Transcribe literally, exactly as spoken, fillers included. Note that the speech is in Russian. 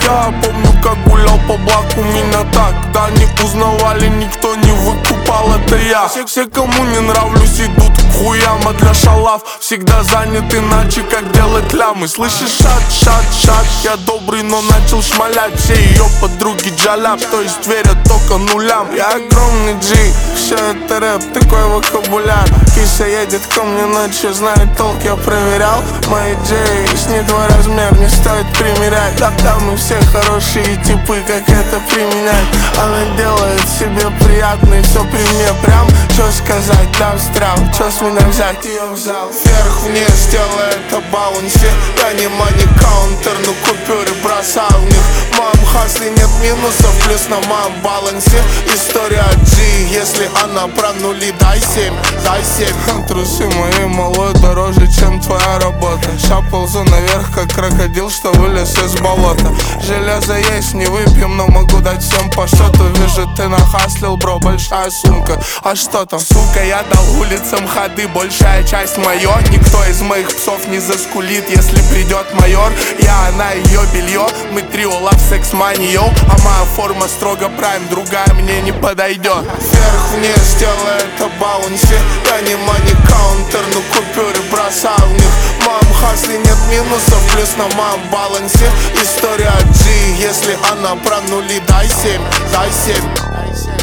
Я помню, как гулял по блоку, меня тогда не узнавали, никто не выкупал, это я. Все, все кому не нравлюсь, идут к хуям, а для шалав всегда занят, иначе как делать лямы. Слышишь, шат, шат, шат, я добрый, но начал шмалять. Все ее подруги джаляб, то есть верят только нулям. Я огромный G, все это рэп, такой вокабуляр. Кися едет ко мне ночью, знает толк, я проверял. Мои джей, снит твой размер, не стоит примерять. Тогда мы все хорошие типы, как это применять. Она делает себе приятно и все при мне прям. Чё сказать, там стрям, чё с меня взять, ее взял. Вверх-вниз, делая это балансе. Я не мани-каунтер, но купюры бросаю в них. В моем хасле нет минусов, плюс на моем балансе. История G, если она про нули, дай семь, дай семь. Трусы мои малой дороже, чем твоя работа. Ща ползу наверх, как крокодил, что вылез из болота. Железо есть, не выпьем, но могу дать всем по счету. Вижу, ты нахаслил, бро, большая сумка. А что там? Сука, я дал улицам ходы, большая часть моё. Никто из моих псов не заскулит, если придет майор. Я, она, ее белье, мы трио, лав, секс, мани, йоу. А моя форма строго прайм, другая мне не подойдет. Вверх-вниз, делая это балансе. Я не мани-каунтер, но купюры бросаю в них. В моем хасле нет минусов, плюс на моем балансе. История G, если она про нули, дай семь, дай семь.